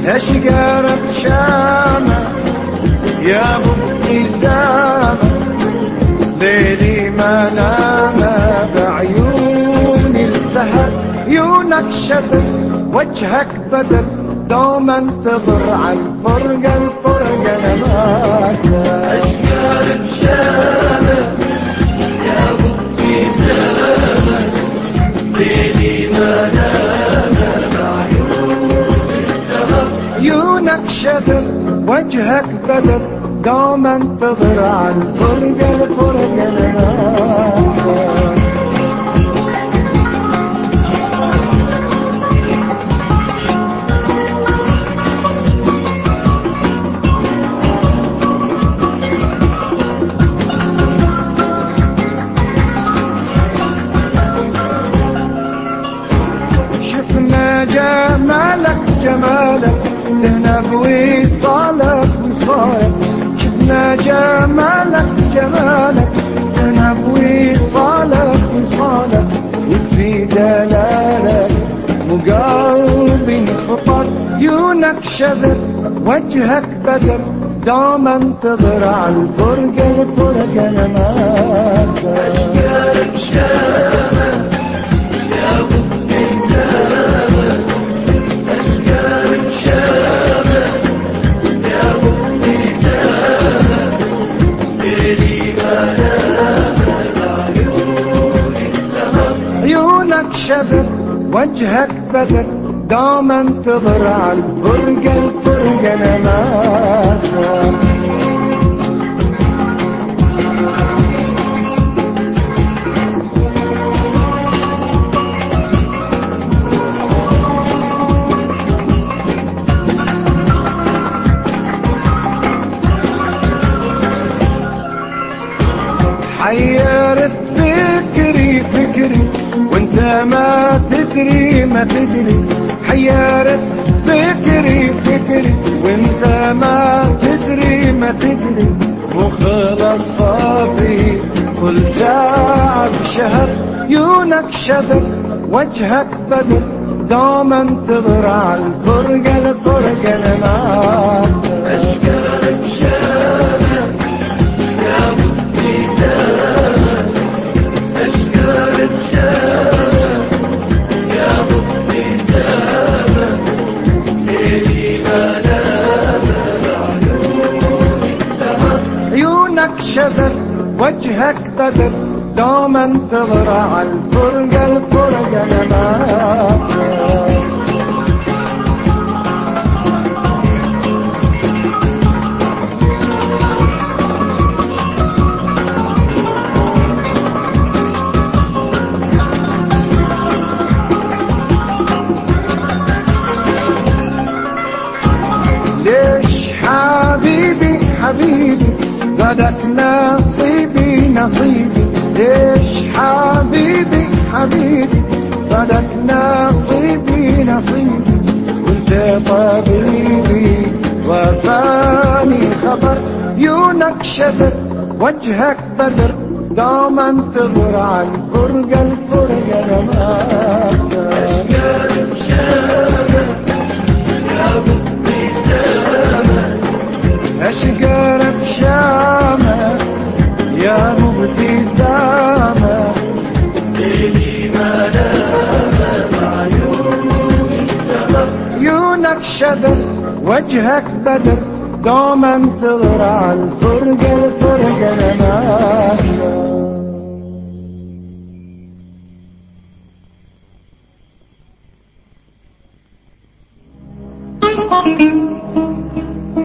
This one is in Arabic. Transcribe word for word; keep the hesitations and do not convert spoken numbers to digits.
اشقر بشامة يا ابو ابتسامة، ليلي ما نام بعيوني السهر، عيونك شبر وجهك بدر، دوم انتظر عالفرقة الفرقة نباك. اشقر بشامة يا ابو ابتسامة، ليلي ما نام بعيوني السهر، عيونك شبر وجهك بدر، دوم انتظر عالفرقة الفرقة نباك. جمالك جمالك ذهنب وصالك وصالك، شفنا جمالك جمالك ذهنب وصالك وصالك، وفي دلالك وقلبي انفطر، عيونك شذر وجهك بدر، دوم انتظر عالفرقة الفرقة نماك. اشقر بشامة يا ابو ابتسامة، اشقر بشامة يا ابو ابتسامة، ليلي ما نام بعيوني السهر، عيونك شذر وجهك بدر، دوم انتظر عالفرقة الفرقة نماك. حيرت فكري فكري وانت ما تدري ما تدري، حيرت فكري فكري وانت ما تدري ما تدري، وخلص صافي كل ساعة بشهر، عيونك شذر وجهك بدر، دوم انتظر عالفرقة الفرقة نماك. اشقر بشامة يا ابو ابتسامة، اشقر بشامة يا ابو ابتسامة، ليلي ما نام بعيوني السهر، عيونك شذر وجهك بدر، دوم انتظر عالفرقة الفرقة نماك. ليش حبيبي حبيبي غدك نصيبي نصيبي، ليش حبيبي حبيبي غدك نصيبي نصيبي، وانت طبيبي وفاني خبر، عيونك شذر وجهك بدر، دوم انتظر عالفرقة الفرقة نماك. اشقر بشامة يا ابو ابتسامة، اشقر بشامة يا ابو ابتسامة، ليلي ما نام بعيوني السهر، عيونك شذر وجهك بدر، دوم انتظر عالفرقة